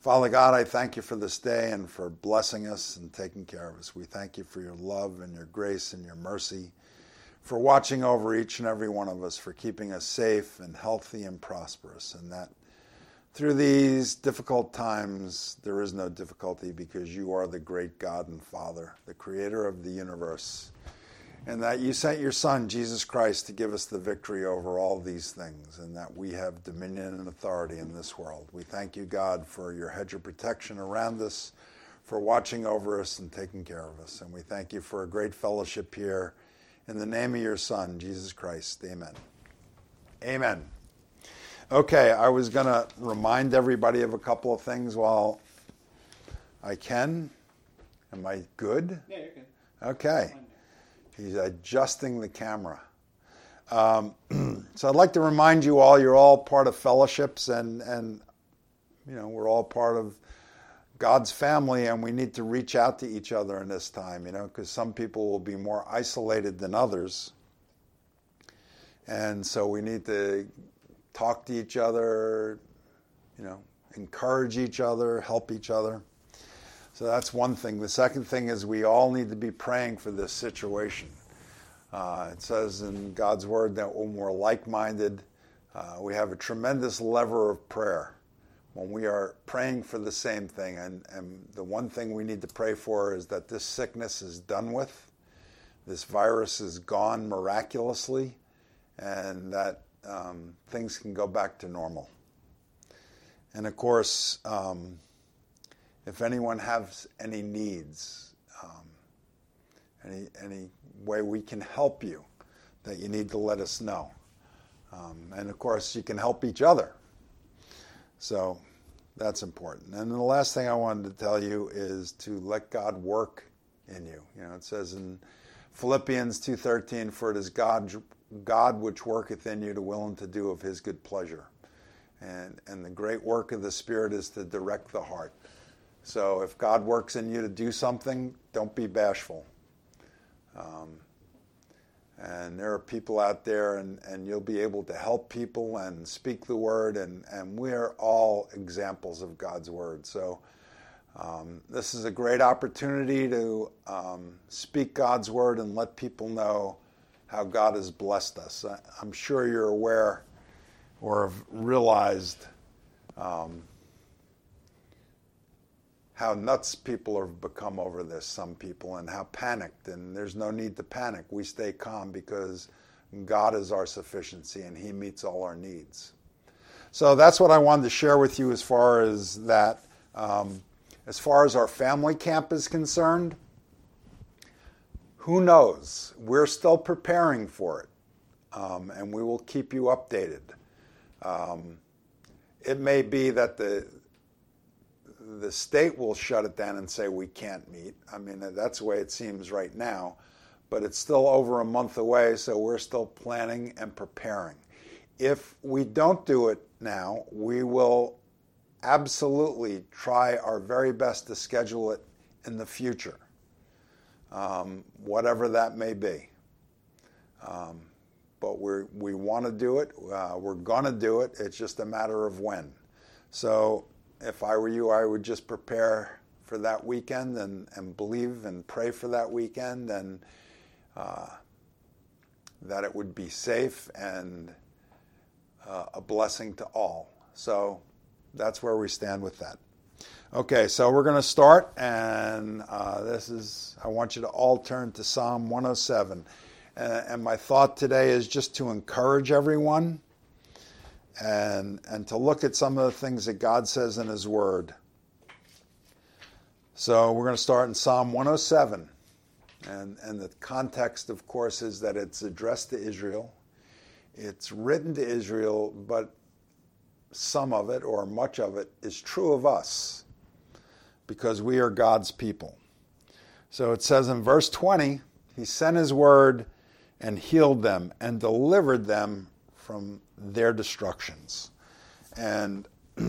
Father God, I thank you for this day and for blessing us and taking care of us. We thank you for your love and your grace and your mercy, for watching over each and every one of us, for keeping us safe and healthy and prosperous, and that through these difficult times there is no difficulty because you are the great God and Father, the creator of the universe, and that you sent your Son, Jesus Christ, to give us the victory over all these things, and that we have dominion and authority in this world. We thank you, God, for your hedge of protection around us, for watching over us and taking care of us. And we thank you for a great fellowship here. In the name of your Son, Jesus Christ, amen. Amen. Okay, I was going to remind everybody of a couple of things while I can. Am I good? Yeah, you're good. Okay. He's adjusting the camera. So I'd like to remind you all, you're all part of fellowships and you know, we're all part of God's family, and we need to reach out to each other in this time, you know, because some people will be more isolated than others. And so we need to talk to each other, you know, encourage each other, help each other. So that's one thing. The second thing is we all need to be praying for this situation. It says in God's word that when we're like-minded, we have a tremendous lever of prayer when we are praying for the same thing. And the one thing we need to pray for is that this sickness is done with, this virus is gone miraculously, and that things can go back to normal. And of course, if anyone has any needs, any way we can help you, that you need to let us know. And of course, you can help each other. So that's important. And the last thing I wanted to tell you is to let God work in you. You know, it says in Philippians 2:13, "For it is God which worketh in you to will and to do of his good pleasure." And the great work of the Spirit is to direct the heart. So if God works in you to do something, don't be bashful. And there are people out there, and you'll be able to help people and speak the word, and we're all examples of God's word. So this is a great opportunity to speak God's word and let people know how God has blessed us. I'm sure you're aware or have realized how nuts people have become over this, some people, and how panicked. And there's no need to panic. We stay calm because God is our sufficiency and he meets all our needs. So that's what I wanted to share with you as far as that. As far as our family camp is concerned, who knows? We're still preparing for it, and we will keep you updated. It may be that the state will shut it down and say we can't meet. I mean, that's the way it seems right now, but it's still over a month away, so we're still planning and preparing. If we don't do it now, we will absolutely try our very best to schedule it in the future, whatever that may be. But we want to do it. We're going to do it. It's just a matter of when. So if I were you, I would just prepare for that weekend and believe and pray for that weekend, and that it would be safe and a blessing to all. So that's where we stand with that. Okay, so we're going to start, and I want you to all turn to Psalm 107. And my thought today is just to encourage everyone and to look at some of the things that God says in his word. So we're going to start in Psalm 107. And the context, of course, is that it's addressed to Israel. It's written to Israel, but some of it, or much of it, is true of us, because we are God's people. So it says in verse 20, he sent his word and healed them and delivered them from their destructions. And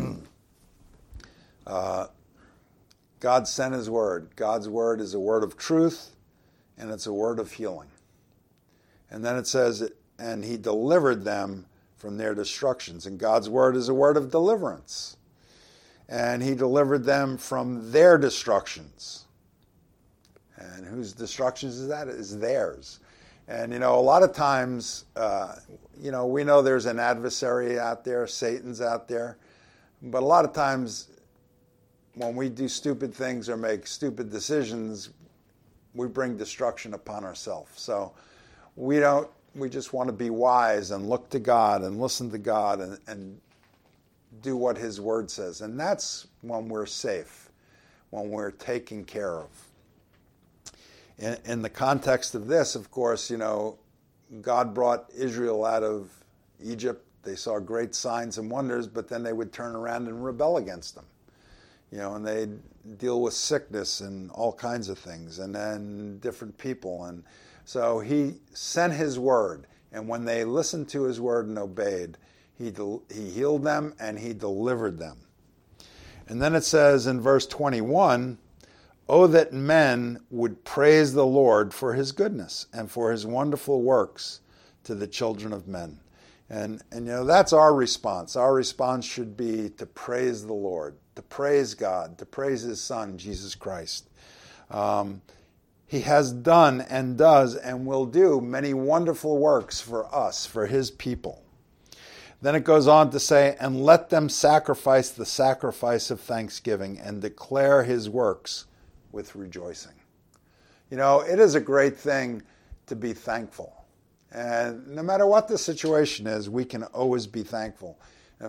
God sent his word. God's word is a word of truth, and it's a word of healing. And then it says, and he delivered them from their destructions. And God's word is a word of deliverance. and he delivered them from their destructions. And whose destructions is that? Is theirs. And, a lot of times, we know there's an adversary out there, Satan's out there. But a lot of times when we do stupid things or make stupid decisions, we bring destruction upon ourselves. So we just want to be wise and look to God and listen to God and do what his word says. And that's when we're safe, when we're taken care of. In the context of this, of course, God brought Israel out of Egypt. They saw great signs and wonders, but then they would turn around and rebel against them. And they'd deal with sickness and all kinds of things, and then different people. And so he sent his word, and when they listened to his word and obeyed, he healed them and he delivered them. And then it says in verse 21, "Oh, that men would praise the Lord for his goodness and for his wonderful works to the children of men." And that's our response. Our response should be to praise the Lord, to praise God, to praise his Son, Jesus Christ. He has done and does and will do many wonderful works for us, for his people. Then it goes on to say, "And let them sacrifice the sacrifice of thanksgiving and declare his works with rejoicing." It is a great thing to be thankful. And no matter what the situation is, we can always be thankful. In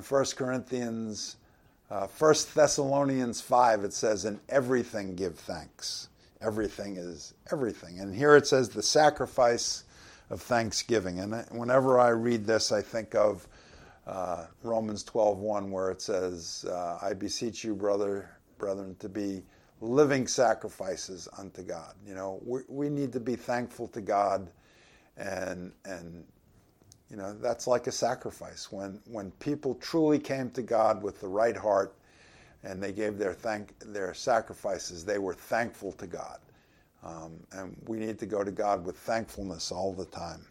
1 Thessalonians 5, it says, "In everything give thanks." Everything is everything. And here it says the sacrifice of thanksgiving. And whenever I read this, I think of Romans 12:1, where it says, "I beseech you, brethren, to be living sacrifices unto God." We need to be thankful to God, and that's like a sacrifice. When people truly came to God with the right heart and they gave their sacrifices, they were thankful to God. And we need to go to God with thankfulness all the time.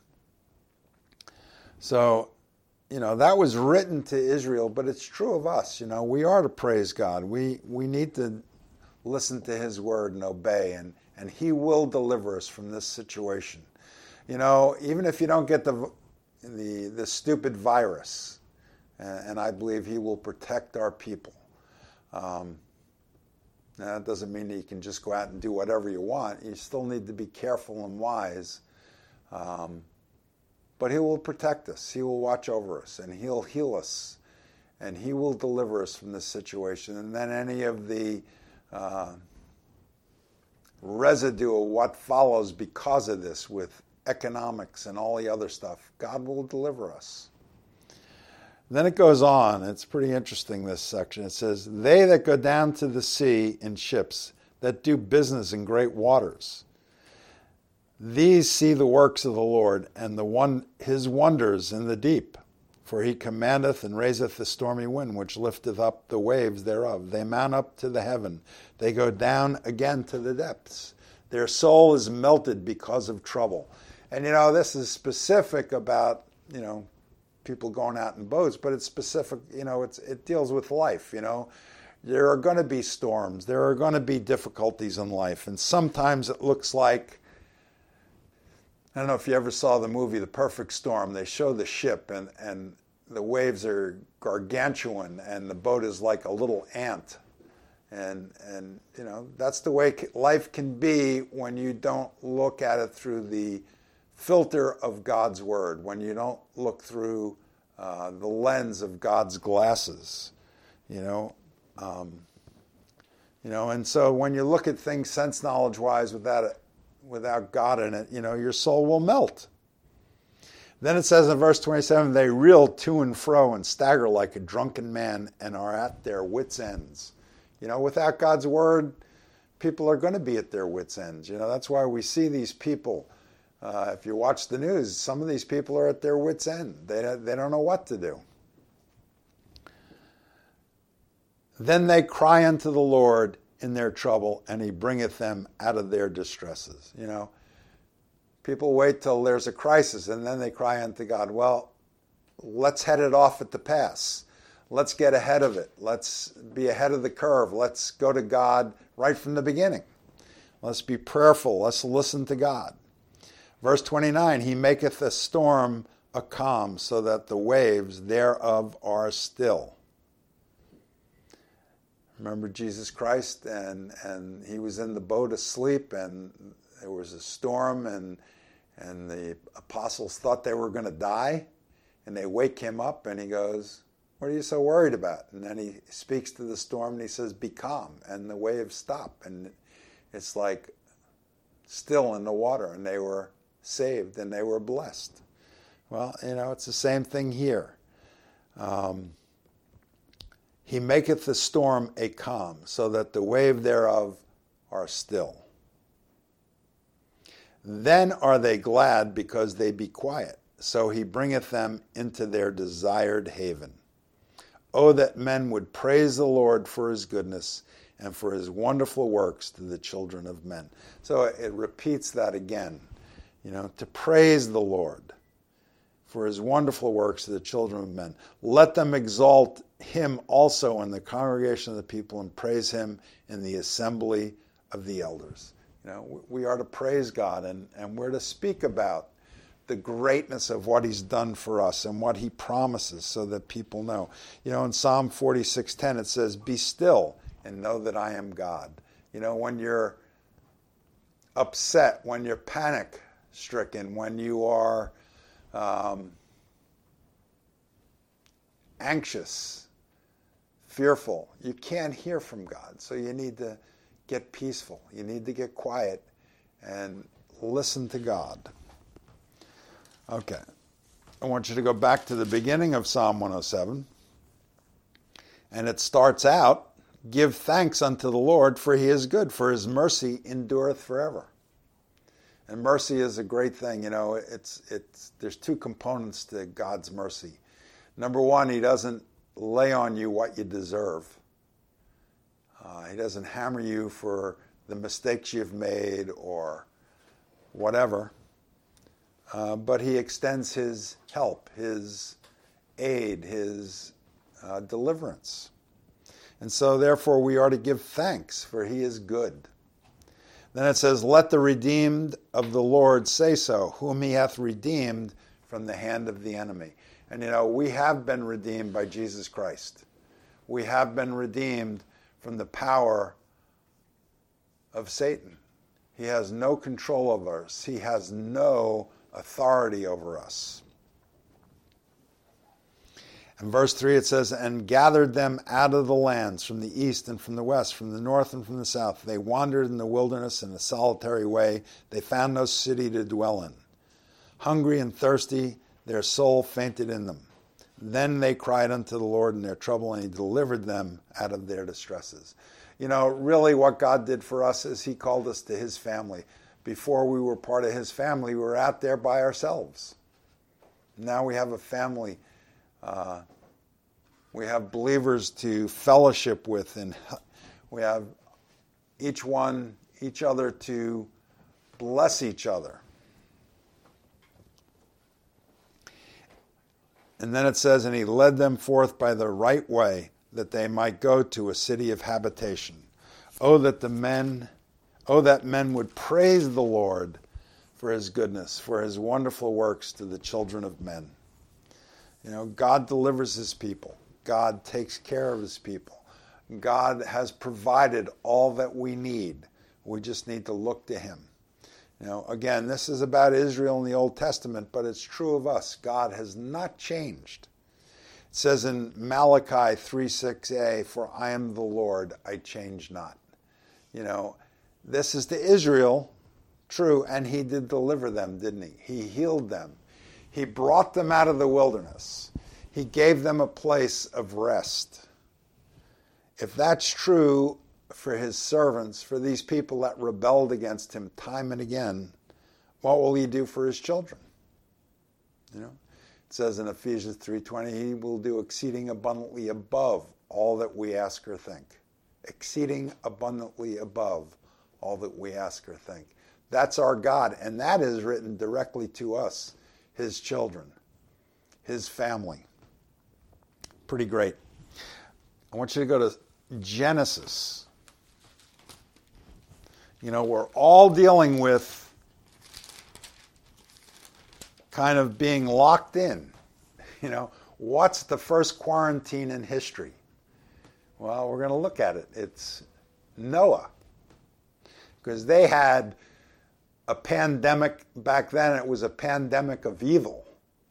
So, that was written to Israel, but it's true of us. We are to praise God. We need to listen to his word and obey, and he will deliver us from this situation. Even if you don't get the stupid virus, and I believe he will protect our people. Now, that doesn't mean that you can just go out and do whatever you want. You still need to be careful and wise. But he will protect us. He will watch over us, and he'll heal us, and he will deliver us from this situation. And then any of the residue of what follows because of this, with economics and all the other stuff, God will deliver us. Then it goes on. It's pretty interesting, this section. It says, "They that go down to the sea in ships, that do business in great waters, these see the works of the Lord, and his wonders in the deep. For he commandeth and raiseth the stormy wind, which lifteth up the waves thereof. They mount up to the heaven. They go down again to the depths. Their soul is melted because of trouble." And, this is specific about, people going out in boats, but it's specific, it deals with life, There are going to be storms. There are going to be difficulties in life. And sometimes it looks like, I don't know if you ever saw the movie The Perfect Storm. They show the ship, and the waves are gargantuan, and the boat is like a little ant. And that's the way life can be when you don't look at it through the filter of God's word, when you don't look through the lens of God's glasses, and so when you look at things sense knowledge wise without God in it, your soul will melt. Then it says in verse 27, "They reel to and fro and stagger like a drunken man and are at their wits' ends." Without God's word, people are going to be at their wits' ends. That's why we see these people. If you watch the news, some of these people are at their wits' end. They don't know what to do. "Then they cry unto the Lord in their trouble, and he bringeth them out of their distresses." People wait till there's a crisis, and then they cry unto God. Well, let's head it off at the pass. let's get ahead of it. Let's be ahead of the curve. Let's go to God right from the beginning. Let's be prayerful. Let's listen to God. Verse 29, he maketh a storm a calm, so that the waves thereof are still. Remember Jesus Christ, and he was in the boat asleep, and there was a storm, and the apostles thought they were going to die, and they wake him up, and he goes, what are you so worried about? And then he speaks to the storm, and he says, be calm, and the waves stop, and it's like still in the water, and they were saved, and they were blessed. Well, it's the same thing here. He maketh the storm a calm, so that the wave thereof are still. Then are they glad, because they be quiet. So he bringeth them into their desired haven. Oh, that men would praise the Lord for his goodness and for his wonderful works to the children of men. So it repeats that again, to praise the Lord for his wonderful works to the children of men. Let them exalt him also in the congregation of the people, and praise him in the assembly of the elders. We are to praise God, and we're to speak about the greatness of what he's done for us and what he promises, so that people know. In Psalm 46:10 it says, be still and know that I am God. When you're upset, when you're panic-stricken, when you are anxious, fearful, you can't hear from God. So you need to get peaceful. You need to get quiet and listen to God. Okay. I want you to go back to the beginning of Psalm 107. And it starts out, give thanks unto the Lord, for he is good, for his mercy endureth forever. And mercy is a great thing. There's two components to God's mercy. Number one, he doesn't lay on you what you deserve. He doesn't hammer you for the mistakes you've made or whatever. But he extends his help, his aid, his deliverance. And so therefore we are to give thanks, for he is good. Then it says, let the redeemed of the Lord say so, whom he hath redeemed from the hand of the enemy. And we have been redeemed by Jesus Christ. We have been redeemed from the power of Satan. He has no control over us. He has no authority over us. In verse 3 it says, and gathered them out of the lands, from the east and from the west, from the north and from the south. They wandered in the wilderness in a solitary way. They found no city to dwell in. Hungry and thirsty, their soul fainted in them. Then they cried unto the Lord in their trouble, and he delivered them out of their distresses. Really what God did for us is he called us to his family. Before we were part of his family, we were out there by ourselves. Now we have a family. We have believers to fellowship with, and we have each other to bless each other. And then it says, and he led them forth by the right way, that they might go to a city of habitation. Oh, that men would praise the Lord for his goodness, for his wonderful works to the children of men. God delivers his people. God takes care of his people. God has provided all that we need. We just need to look to him. Again, this is about Israel in the Old Testament, but it's true of us. God has not changed. It says in Malachi 3:6a, for I am the Lord, I change not. This is to Israel, true, and he did deliver them, didn't he? He healed them. He brought them out of the wilderness. He gave them a place of rest. If that's true for his servants, for these people that rebelled against him time and again, what will he do for his children? It says in Ephesians 3:20, he will do exceeding abundantly above all that we ask or think. Exceeding abundantly above all that we ask or think. That's our God, and that is written directly to us, his children, his family. Pretty great. I want you to go to Genesis. We're all dealing with kind of being locked in. What's the first quarantine in history? Well, we're going to look at it. It's Noah. Because they had a pandemic back then. It was a pandemic of evil.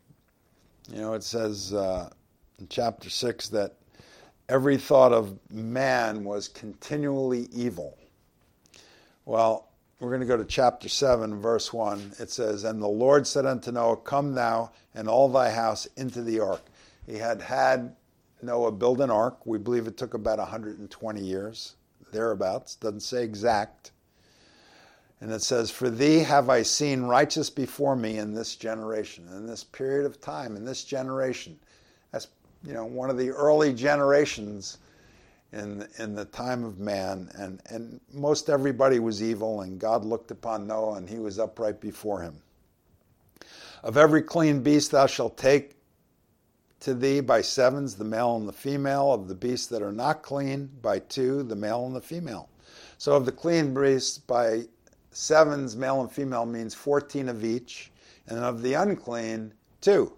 It says in chapter 6 that every thought of man was continually evil. Well, we're going to go to chapter 7, verse 1. It says, "And the Lord said unto Noah, Come thou and all thy house into the ark." He had Noah build an ark. We believe it took about 120 years, thereabouts. Doesn't say exact. And it says, "For thee have I seen righteous before me in this generation," in this period of time, in this generation. That's one of the early generations in the time of man, and most everybody was evil, and God looked upon Noah, and he was upright before him. "Of every clean beast thou shalt take to thee by sevens, the male and the female. Of the beasts that are not clean, by two, the male and the female." So of the clean beasts, by sevens, male and female, means 14 of each, and of the unclean, 2.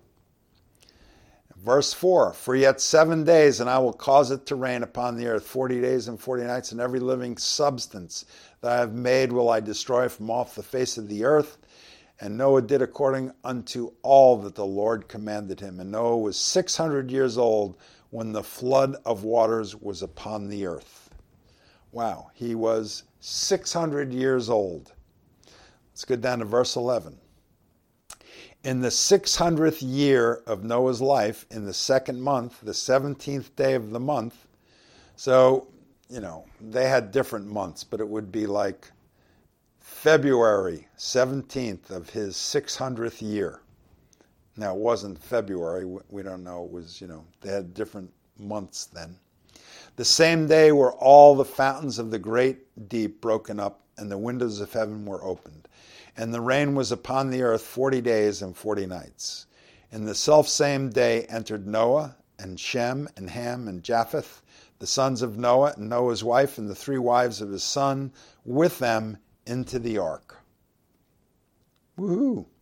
Verse 4, "For yet 7 days, and I will cause it to rain upon the earth 40 days and 40 nights, and every living substance that I have made will I destroy from off the face of the earth. And Noah did according unto all that the Lord commanded him. And Noah was 600 years old when the flood of waters was upon the earth." Wow, he was 600 years old. Let's go down to verse 11. "In the 600th year of Noah's life, in the 2nd month, the 17th day of the month." So, they had different months, but it would be like February 17th of his 600th year. Now, it wasn't February. We don't know. It was, they had different months then. "The same day were all the fountains of the great deep broken up, and the windows of heaven were opened. And the rain was upon the earth 40 days and 40 nights. In the selfsame day entered Noah, and Shem, and Ham, and Japheth, the sons of Noah, and Noah's wife, and the 3 wives of his son, with them into the ark." Woohoo!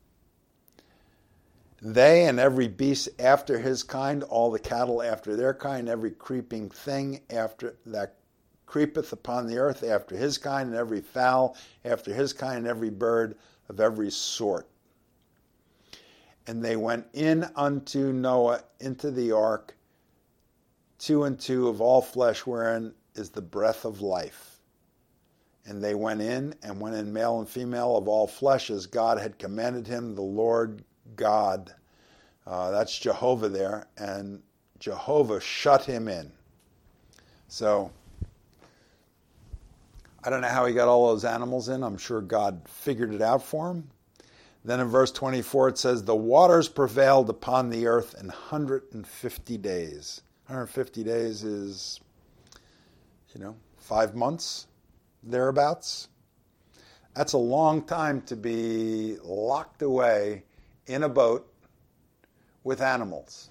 "They and every beast after his kind, all the cattle after their kind, every creeping thing after that creepeth upon the earth after his kind, and every fowl after his kind, and every bird of every sort. And they went in unto Noah into the ark, 2 and 2 of all flesh, wherein is the breath of life. And they went in male and female of all flesh, as God had commanded him, the Lord God." That's Jehovah there, and Jehovah shut him in. So, I don't know how he got all those animals in. I'm sure God figured it out for him. Then in verse 24 it says, "The waters prevailed upon the earth 150 days. 150 days is, 5 months, thereabouts. That's a long time to be locked away in a boat with animals.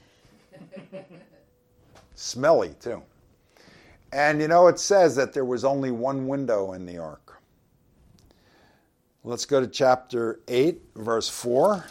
Smelly, too. And it says that there was only one window in the ark. Let's go to chapter 8, verse 4.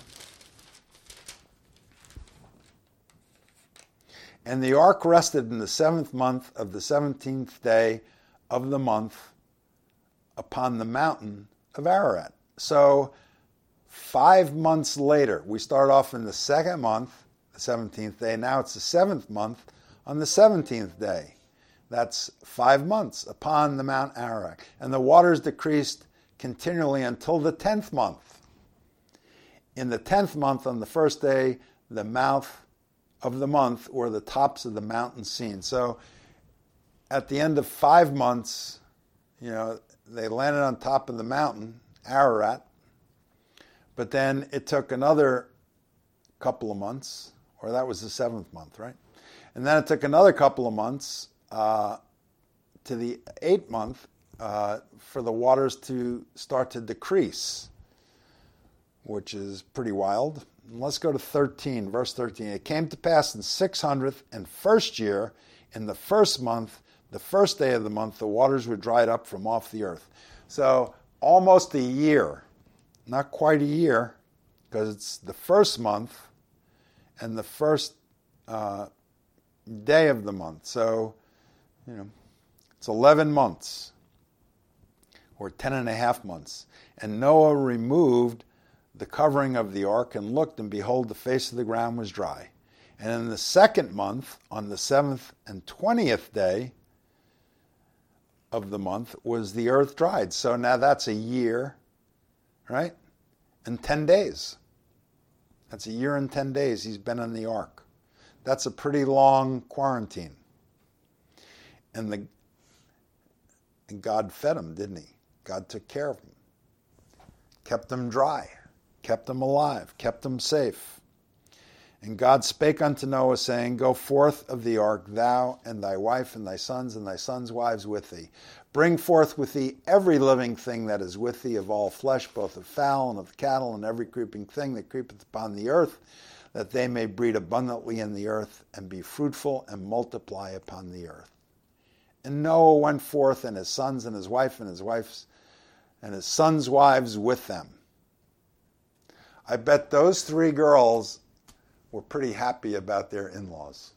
"And the ark rested in the 7th month of the 17th day of the month upon the mountain of Ararat." So 5 months later, we start off in the 2nd month, the 17th day. Now it's the 7th month on the 17th day. That's 5 months upon the Mount Ararat. "And the waters decreased continually until the 10th month. In the 10th month, on the 1st day, the mouth of the month, or the tops of the mountain seen." So at the end of 5 months, they landed on top of the mountain, Ararat. But then it took another couple of months, or that was the 7th month, right? And then it took another couple of months to the 8th month for the waters to start to decrease, which is pretty wild. And let's go to 13, verse 13. "It came to pass in 601st year, In the first month, the first day of the month, the waters were dried up from off the earth. So almost a year, not quite a year, because it's the first month and the first day of the month. So, it's 11 months or 10 and a half months. And Noah removed the covering of the ark and looked, and behold, the face of the ground was dry. And in the second month, on the 7th and 20th day of the month, was the earth dried. So now that's a year, right? And 10 days. That's a year and 10 days he's been in the ark. That's a pretty long quarantine. And God fed him, didn't he? God took care of him. Kept him dry. Kept him alive. Kept him safe. And God spake unto Noah, saying, Go forth of the ark, thou and thy wife and thy sons' wives with thee. Bring forth with thee every living thing that is with thee of all flesh, both of fowl and of cattle, and every creeping thing that creepeth upon the earth, that they may breed abundantly in the earth, and be fruitful, and multiply upon the earth. And Noah went forth, and his sons and his wife and his sons' wives with them. I bet those 3 girls were pretty happy about their in-laws.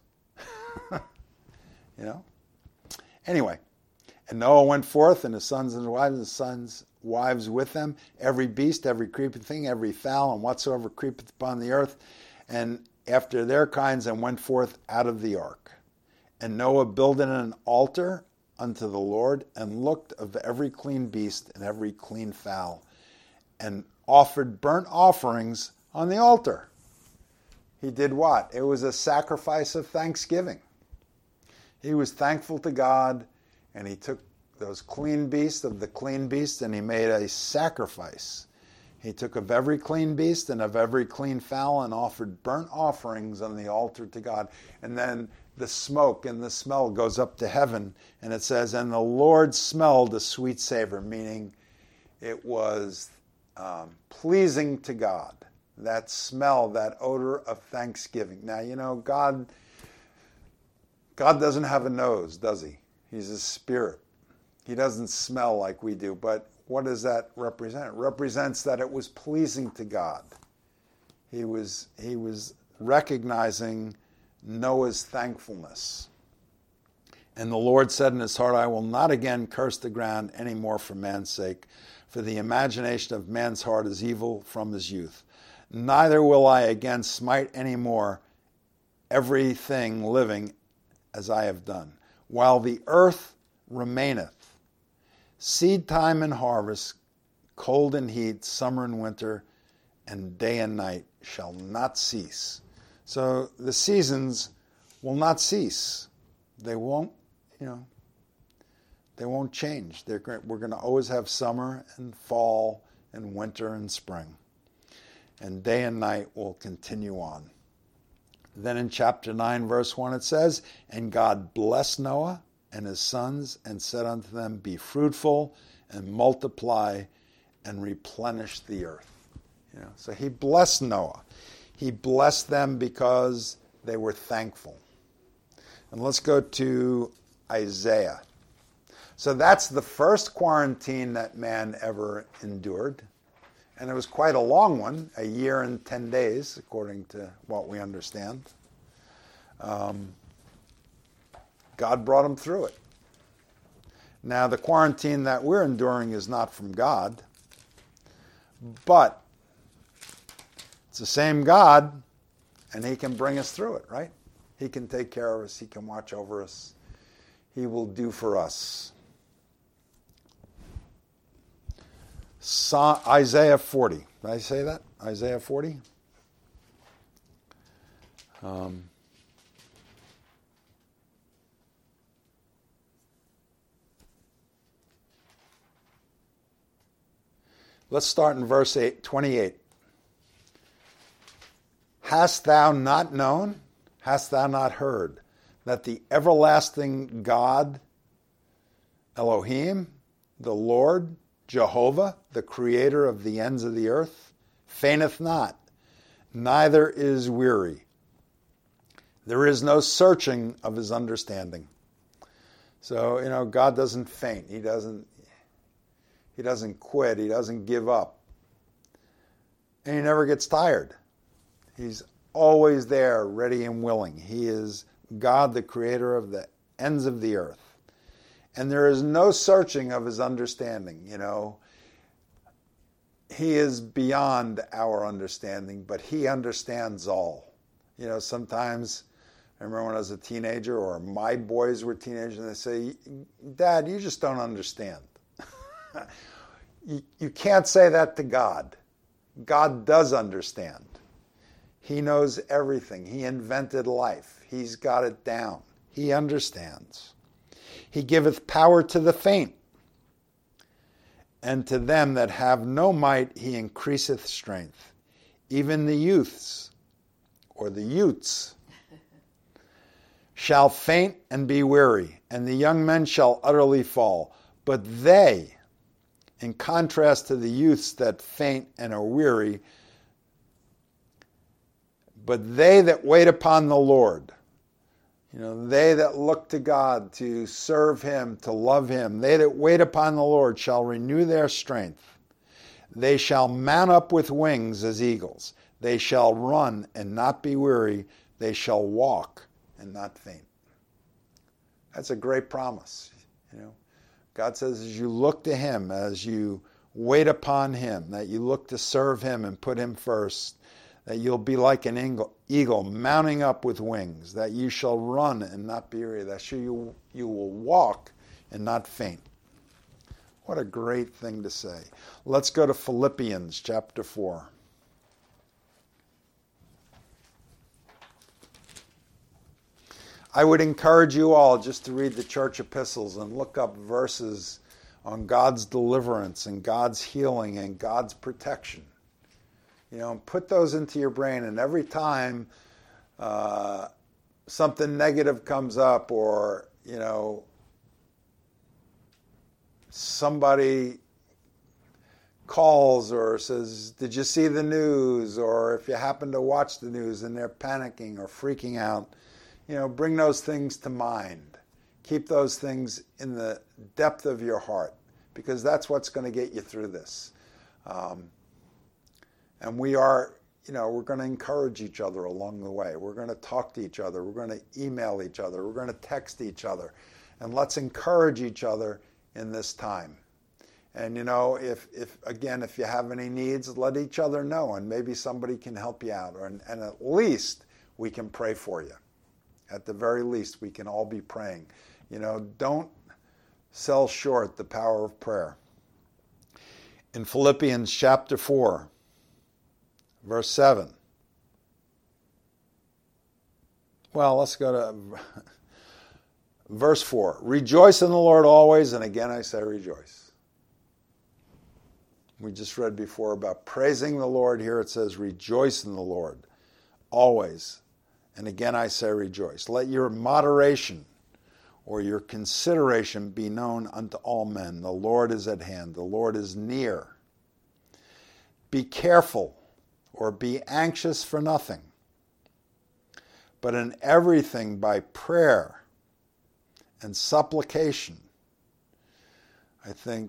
Anyway, and Noah went forth, and his sons and his sons' wives with them, every beast, every creeping thing, every fowl, and whatsoever creepeth upon the earth, and after their kinds, and went forth out of the ark. And Noah builded an altar unto the Lord, and looked of every clean beast and every clean fowl, and offered burnt offerings on the altar. He did what? It was a sacrifice of thanksgiving. He was thankful to God, and he took those clean beasts of the clean beasts, and he made a sacrifice. He took of every clean beast and of every clean fowl and offered burnt offerings on the altar to God. And then the smoke and the smell goes up to heaven, and it says, and the Lord smelled a sweet savor, meaning it was pleasing to God. That smell, that odor of thanksgiving. Now, God doesn't have a nose, does he? He's a spirit. He doesn't smell like we do, but what does that represent? It represents that it was pleasing to God. He was recognizing Noah's thankfulness. And the Lord said in his heart, I will not again curse the ground any more for man's sake, for the imagination of man's heart is evil from his youth. Neither will I again smite any more everything living as I have done. While the earth remaineth, seed time and harvest, cold and heat, summer and winter, and day and night shall not cease. So the seasons will not cease. They won't, they won't change. We're going to always have summer and fall and winter and spring. And day and night will continue on. Then in chapter 9, verse 1, it says, And God blessed Noah and his sons, and said unto them, Be fruitful, and multiply, and replenish the earth. So he blessed Noah. He blessed them because they were thankful. And let's go to Isaiah. So that's the first quarantine that man ever endured. And it was quite a long one, a year and 10 days, according to what we understand. God brought him through it. Now, the quarantine that we're enduring is not from God, but it's the same God, and he can bring us through it, right? He can take care of us. He can watch over us. He will do for us. Isaiah 40. Did I say that? Isaiah 40? Let's start in verse 28. Hast thou not known? Hast thou not heard that the everlasting God, Elohim, the Lord, Jehovah, the creator of the ends of the earth, fainteth not, neither is weary. There is no searching of his understanding. So, God doesn't faint. He doesn't quit. He doesn't give up. And he never gets tired. He's always there, ready and willing. He is God, the creator of the ends of the earth. And there is no searching of his understanding, He is beyond our understanding, but he understands all. Sometimes, I remember when I was a teenager, or my boys were teenagers, and they say, Dad, you just don't understand. You can't say that to God. God does understand. He knows everything. He invented life. He's got it down. He understands. He giveth power to the faint, and to them that have no might he increaseth strength. Even the youths, or the Utes, shall faint and be weary, and the young men shall utterly fall. But they, in contrast to the youths that faint and are weary, but they that wait upon the Lord, they that look to God to serve him, to love him, they that wait upon the Lord shall renew their strength. They shall mount up with wings as eagles. They shall run and not be weary. They shall walk and not faint. That's a great promise. God says as you look to him, as you wait upon him, that you look to serve him and put him first, that you'll be like an eagle mounting up with wings, that you shall run and not be weary, that you will walk and not faint. What a great thing to say. Let's go to Philippians chapter 4. I would encourage you all just to read the church epistles and look up verses on God's deliverance and God's healing and God's protection. And put those into your brain, and every time something negative comes up, or, somebody calls or says, did you see the news? Or if you happen to watch the news and they're panicking or freaking out, bring those things to mind. Keep those things in the depth of your heart, because that's what's going to get you through this. And we are, we're going to encourage each other along the way. We're going to talk to each other. We're going to email each other. We're going to text each other. And let's encourage each other in this time. And, if you have any needs, let each other know, and maybe somebody can help you out. And at least we can pray for you. At the very least, we can all be praying. Don't sell short the power of prayer. In Philippians chapter 4, verse 7. Well, let's go to verse 4. Rejoice in the Lord always, and again I say rejoice. We just read before about praising the Lord. Here it says rejoice in the Lord always, and again I say rejoice. Let your moderation or your consideration be known unto all men. The Lord is at hand. The Lord is near. Be careful, or be anxious for nothing, but in everything by prayer and supplication. I think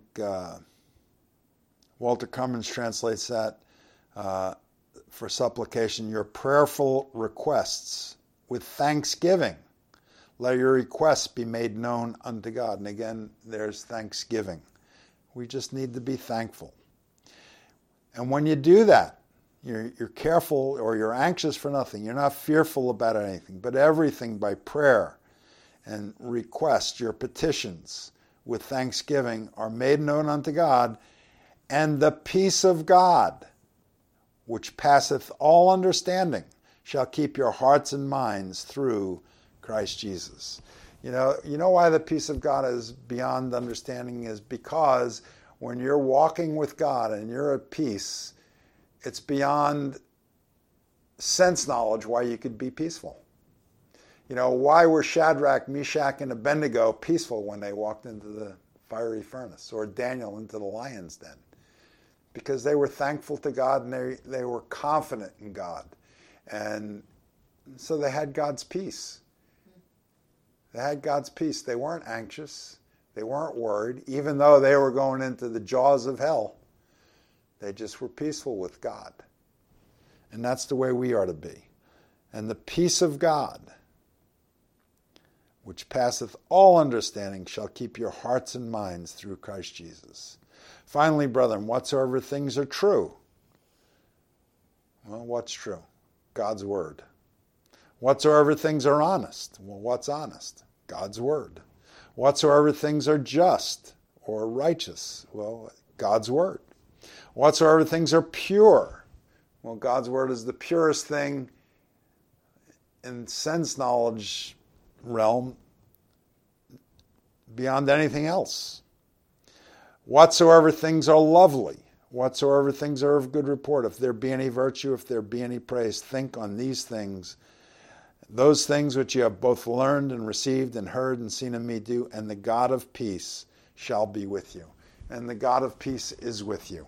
Walter Cummins translates that for supplication, your prayerful requests with thanksgiving. Let your requests be made known unto God. And again, there's thanksgiving. We just need to be thankful. And when you do that, you're careful, or you're anxious for nothing. You're not fearful about anything, but everything by prayer and request, your petitions with thanksgiving are made known unto God, and the peace of God, which passeth all understanding, shall keep your hearts and minds through Christ Jesus. You know why the peace of God is beyond understanding is because when you're walking with God and you're at peace, it's beyond sense knowledge why you could be peaceful. Why were Shadrach, Meshach, and Abednego peaceful when they walked into the fiery furnace, or Daniel into the lion's den? Because they were thankful to God, and they were confident in God. And So they had God's peace. They had God's peace. They weren't anxious. They weren't worried. Even though they were going into the jaws of hell, they just were peaceful with God. And that's the way we are to be. And the peace of God, which passeth all understanding, shall keep your hearts and minds through Christ Jesus. Finally, brethren, whatsoever things are true. Well, what's true? God's word. Whatsoever things are honest. Well, what's honest? God's word. Whatsoever things are just or righteous. Well, God's word. Whatsoever things are pure. Well, God's word is the purest thing in sense knowledge realm beyond anything else. Whatsoever things are lovely. Whatsoever things are of good report. If there be any virtue, if there be any praise, think on these things. Those things which you have both learned and received and heard and seen in me do, and the God of peace shall be with you. And the God of peace is with you.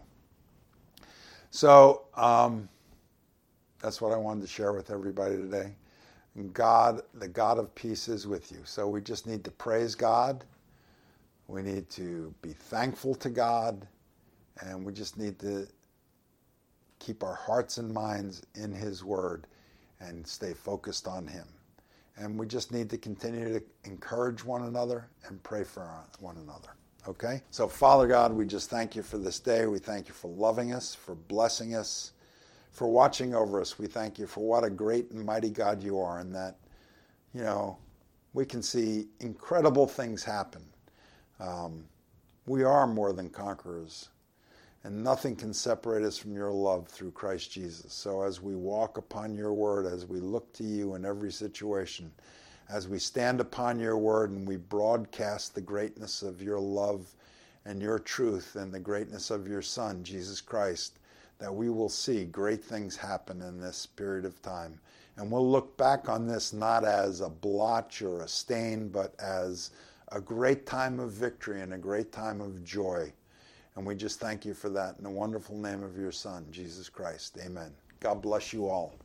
So that's what I wanted to share with everybody today. God, the God of peace is with you. So we just need to praise God. We need to be thankful to God. And we just need to keep our hearts and minds in His Word and stay focused on Him. And we just need to continue to encourage one another and pray for one another. Okay? So, Father God, we just thank you for this day. We thank you for loving us, for blessing us, for watching over us. We thank you for what a great and mighty God you are, and that, we can see incredible things happen. We are more than conquerors, and nothing can separate us from your love through Christ Jesus. So as we walk upon your word, as we look to you in every situation, as we stand upon your word and we broadcast the greatness of your love and your truth and the greatness of your Son, Jesus Christ, that we will see great things happen in this period of time. And we'll look back on this not as a blotch or a stain, but as a great time of victory and a great time of joy. And we just thank you for that in the wonderful name of your Son, Jesus Christ. Amen. God bless you all.